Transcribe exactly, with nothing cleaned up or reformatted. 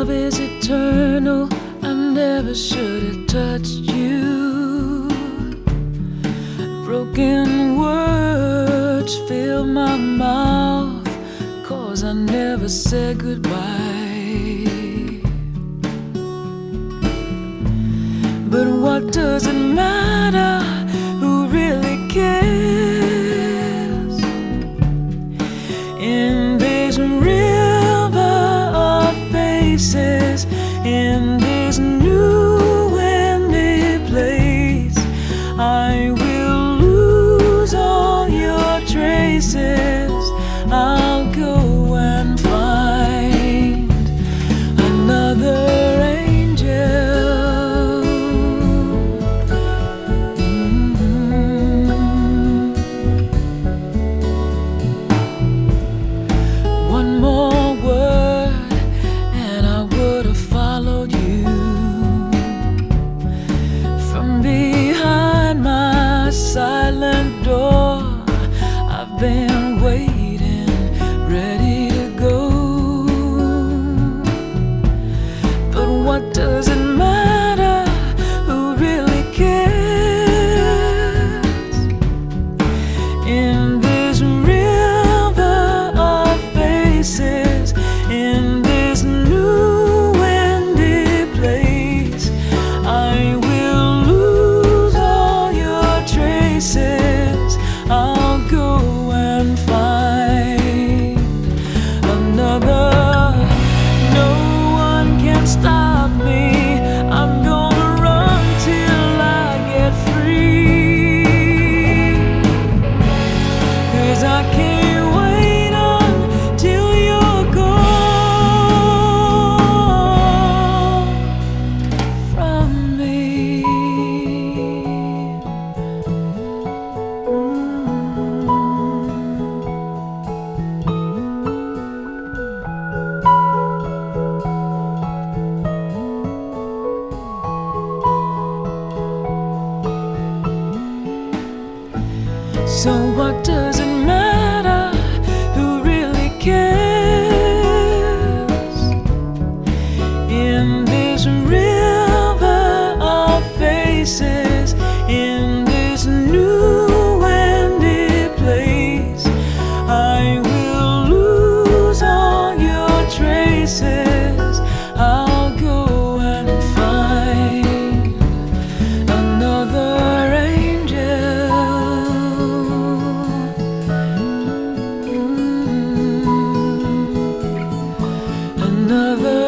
love is eternal. I never should have touched you. Broken words fill my mouth, 'cause I never said goodbye. But what does it matter? Who really cares? In this river of faces, in this new windy place, I will lose all your traces. I'll go and find another angel. Mm-hmm. One more word and I would have followed you. From behind my silent door, I've been waiting, ready to go. But what does it matter? Who really cares? In this river of faces, in this new windy place, I will lose all your traces. I'll go and find another. No one can stop me. I'm gonna run till I get free, 'cause I can't wait until you're gone from me. So what does it matter? Who really cares? In this river of faces, in this new windy place, I will lose all your traces. I'll go and find another angel. Another